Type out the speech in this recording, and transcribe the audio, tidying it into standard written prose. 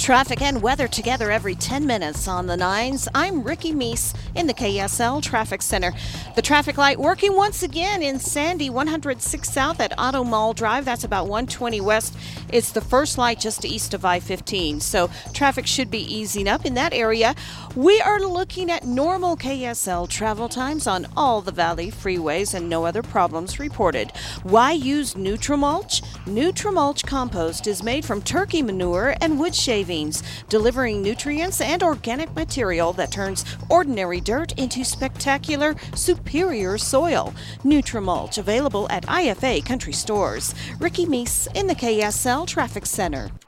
Traffic and weather together every 10 minutes on the 9s. I'm Ricky Meese in the KSL Traffic Center. The traffic light working once again in Sandy, 106 South at Auto Mall Drive. That's about 120 West. It's the first light just east of I-15, so traffic should be easing up in that area. We are looking at normal KSL travel times on all the Valley freeways and no other problems reported. Why use Nutrimulch? Nutrimulch compost is made from turkey manure and wood shavings, delivering nutrients and organic material that turns ordinary dirt into spectacular, superior soil. Nutrimulch, available at IFA country stores. Ricky Meese in the KSL Traffic Center.